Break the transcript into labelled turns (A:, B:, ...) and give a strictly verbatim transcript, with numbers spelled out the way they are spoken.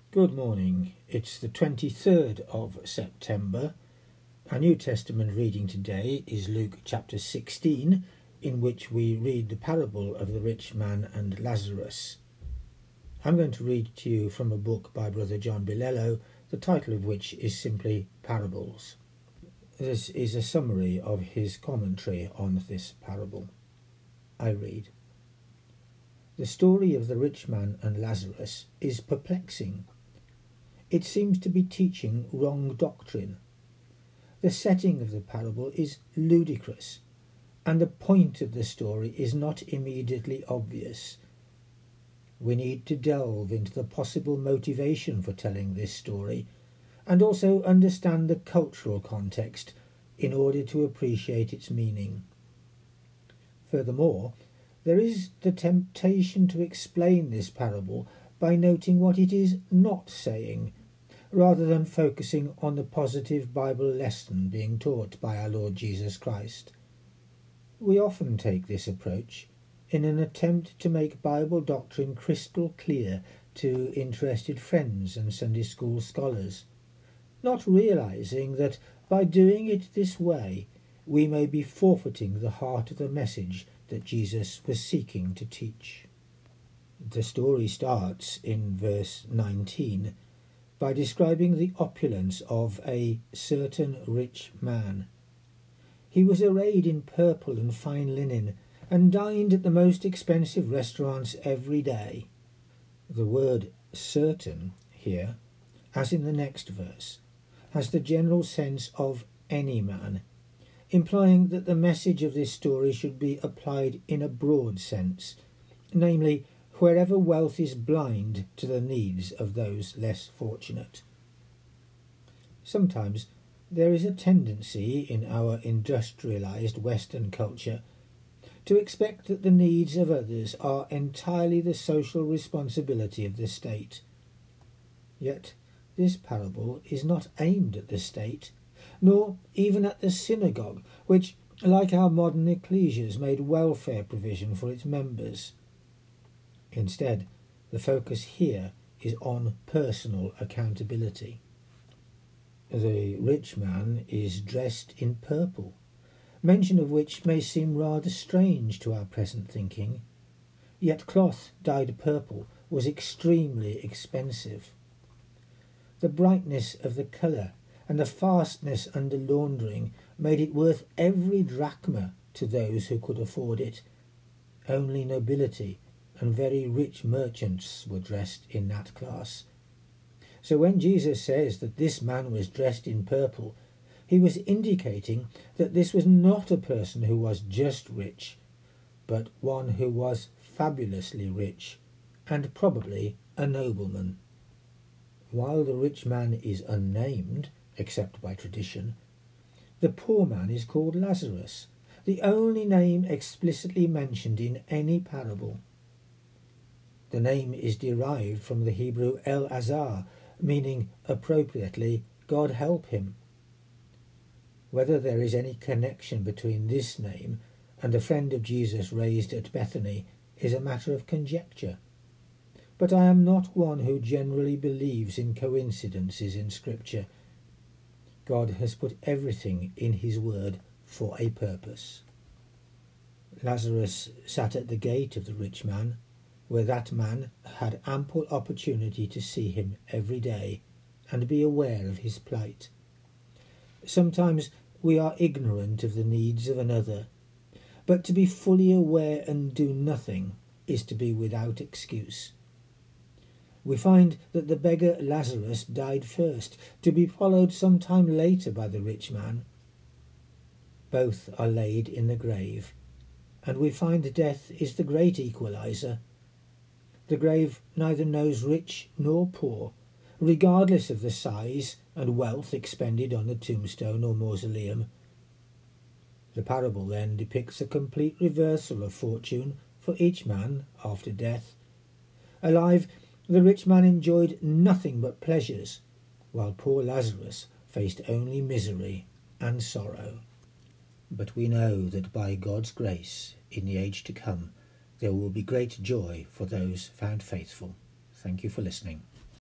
A: Good morning. It's the twenty-third of September. Our New Testament reading today is Luke chapter sixteen, in which we read the parable of the rich man and Lazarus. I'm going to read to you from a book by Brother John Bilello, the title of which is simply Parables. This is a summary of his commentary on this parable. I read. The story of the rich man and Lazarus is perplexing. It seems to be teaching wrong doctrine. The setting of the parable is ludicrous, and the point of the story is not immediately obvious. We need to delve into the possible motivation for telling this story, and also understand the cultural context in order to appreciate its meaning. Furthermore, there is the temptation to explain this parable by noting what it is not saying, rather than focusing on the positive Bible lesson being taught by our Lord Jesus Christ. We often take this approach in an attempt to make Bible doctrine crystal clear to interested friends and Sunday school scholars, not realizing that by doing it this way we may be forfeiting the heart of the message that Jesus was seeking to teach. The story starts in verse nineteen by describing the opulence of a certain rich man. He was arrayed in purple and fine linen, and dined at the most expensive restaurants every day. The word certain here, as in the next verse, has the general sense of any man, implying that the message of this story should be applied in a broad sense, namely, wherever wealth is blind to the needs of those less fortunate. Sometimes there is a tendency in our industrialized Western culture to expect that the needs of others are entirely the social responsibility of the state. Yet this parable is not aimed at the state, nor even at the synagogue, which, like our modern ecclesias, made welfare provision for its members. Instead, the focus here is on personal accountability. The rich man is dressed in purple, mention of which may seem rather strange to our present thinking, yet cloth dyed purple was extremely expensive. The brightness of the colour and the fastness under laundering made it worth every drachma to those who could afford it. Only nobility and very rich merchants were dressed in that class. So when Jesus says that this man was dressed in purple, he was indicating that this was not a person who was just rich, but one who was fabulously rich, and probably a nobleman. While the rich man is unnamed, except by tradition, the poor man is called Lazarus, the only name explicitly mentioned in any parable. The name is derived from the Hebrew El-Azar, meaning appropriately, God help him. Whether there is any connection between this name and the friend of Jesus raised at Bethany is a matter of conjecture. But I am not one who generally believes in coincidences in Scripture. God has put everything in his word for a purpose. Lazarus sat at the gate of the rich man, where that man had ample opportunity to see him every day and be aware of his plight. Sometimes we are ignorant of the needs of another, but to be fully aware and do nothing is to be without excuse. We find that the beggar Lazarus died first, to be followed some time later by the rich man. Both are laid in the grave, and we find death is the great equalizer. The grave neither knows rich nor poor, regardless of the size and wealth expended on the tombstone or mausoleum. The parable then depicts a complete reversal of fortune for each man after death. Alive, the rich man enjoyed nothing but pleasures, while poor Lazarus faced only misery and sorrow. But we know that by God's grace, in the age to come, there will be great joy for those found faithful. Thank you for listening.